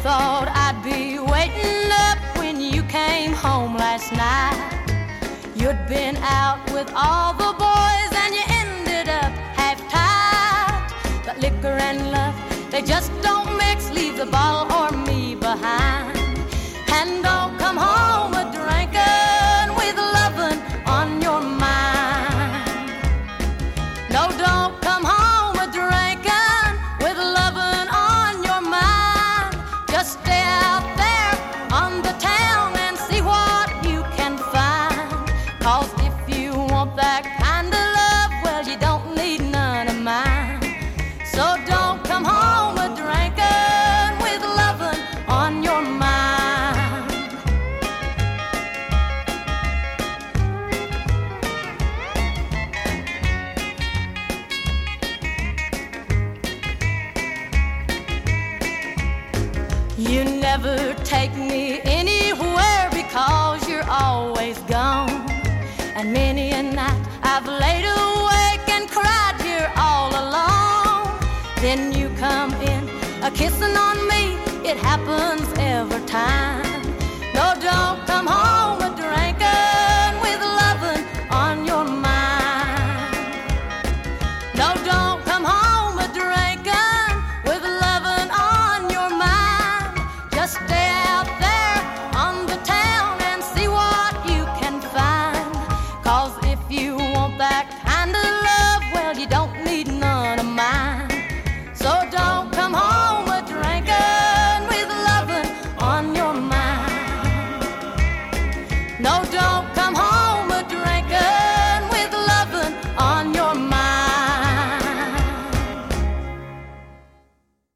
thought I'd be waiting up when you came home last night. You'd been out with all the boys and you ended up half-tied. But liquor and love, they just don't mix. Leave the bottle or me behind. And don't come home a-drinking with lovin' on your mind. No, don't come home a-drinking with lovin' on your mind. Just stay out there on the town and see what you can find. 'Cause if you want that kind of love, well, you don't need none of mine. So don't come home a-drinking with lovin' on your mind. You never take me anywhere because you're always gone. And many a night I've laid awake and cried here all alone. Then you come in a-kissing on me, it happens every time. No, don't come home